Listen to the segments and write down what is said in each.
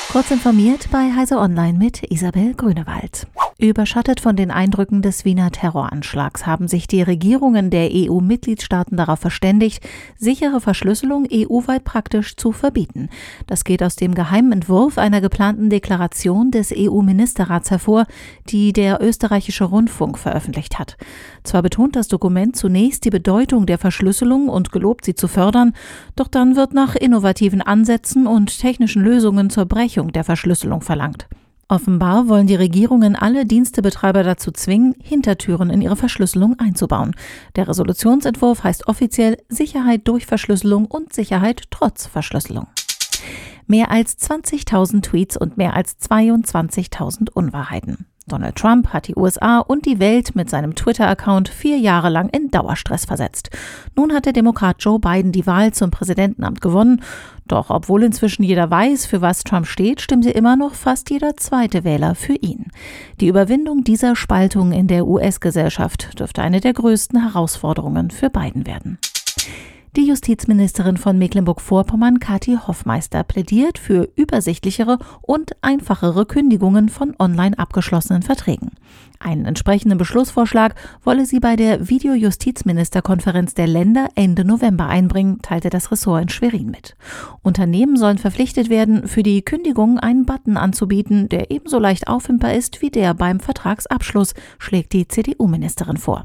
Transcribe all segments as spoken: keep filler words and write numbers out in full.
Kurz informiert bei Heise Online mit Isabel Grünewald. Überschattet von den Eindrücken des Wiener Terroranschlags haben sich die Regierungen der E U-Mitgliedstaaten darauf verständigt, sichere Verschlüsselung E U-weit praktisch zu verbieten. Das geht aus dem geheimen Entwurf einer geplanten Deklaration des E U-Ministerrats hervor, die der österreichische Rundfunk veröffentlicht hat. Zwar betont das Dokument zunächst die Bedeutung der Verschlüsselung und gelobt, sie zu fördern, doch dann wird nach innovativen Ansätzen und technischen Lösungen zur Brechung der Verschlüsselung verlangt. Offenbar wollen die Regierungen alle Dienstebetreiber dazu zwingen, Hintertüren in ihre Verschlüsselung einzubauen. Der Resolutionsentwurf heißt offiziell Sicherheit durch Verschlüsselung und Sicherheit trotz Verschlüsselung. Mehr als zwanzigtausend Tweets und mehr als zweiundzwanzigtausend Unwahrheiten. Donald Trump hat die U S A und die Welt mit seinem Twitter-Account vier Jahre lang in Dauerstress versetzt. Nun hat der Demokrat Joe Biden die Wahl zum Präsidentenamt gewonnen. Doch obwohl inzwischen jeder weiß, für was Trump steht, stimmte immer noch fast jeder zweite Wähler für ihn. Die Überwindung dieser Spaltung in der U S-Gesellschaft dürfte eine der größten Herausforderungen für Biden werden. Die Justizministerin von Mecklenburg-Vorpommern, Kathi Hoffmeister, plädiert für übersichtlichere und einfachere Kündigungen von online abgeschlossenen Verträgen. Einen entsprechenden Beschlussvorschlag wolle sie bei der Videojustizministerkonferenz der Länder Ende November einbringen, teilte das Ressort in Schwerin mit. Unternehmen sollen verpflichtet werden, für die Kündigung einen Button anzubieten, der ebenso leicht auffindbar ist wie der beim Vertragsabschluss, schlägt die C D U-Ministerin vor.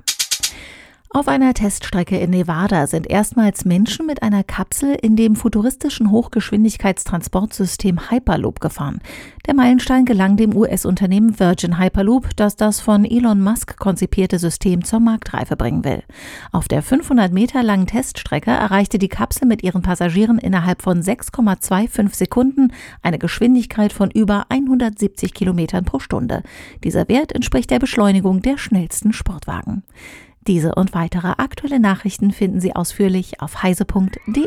Auf einer Teststrecke in Nevada sind erstmals Menschen mit einer Kapsel in dem futuristischen Hochgeschwindigkeitstransportsystem Hyperloop gefahren. Der Meilenstein gelang dem U S-Unternehmen Virgin Hyperloop, das das von Elon Musk konzipierte System zur Marktreife bringen will. Auf der fünfhundert Meter langen Teststrecke erreichte die Kapsel mit ihren Passagieren innerhalb von sechs Komma fünfundzwanzig Sekunden eine Geschwindigkeit von über hundertsiebzig Kilometern pro Stunde. Dieser Wert entspricht der Beschleunigung der schnellsten Sportwagen. Diese und weitere aktuelle Nachrichten finden Sie ausführlich auf heise punkt de.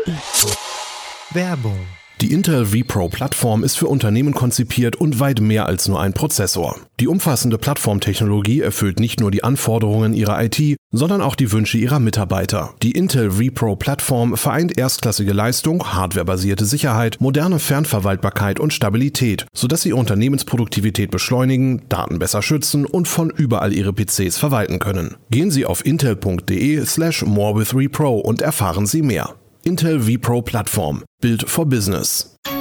Werbung. Die Intel vPro-Plattform ist für Unternehmen konzipiert und weit mehr als nur ein Prozessor. Die umfassende Plattformtechnologie erfüllt nicht nur die Anforderungen ihrer I T, sondern auch die Wünsche ihrer Mitarbeiter. Die Intel vPro-Plattform vereint erstklassige Leistung, hardwarebasierte Sicherheit, moderne Fernverwaltbarkeit und Stabilität, sodass sie ihre Unternehmensproduktivität beschleunigen, Daten besser schützen und von überall ihre P Cs verwalten können. Gehen Sie auf intel punkt de slash more with vPro und erfahren Sie mehr. Intel vPro Plattform. Built for Business.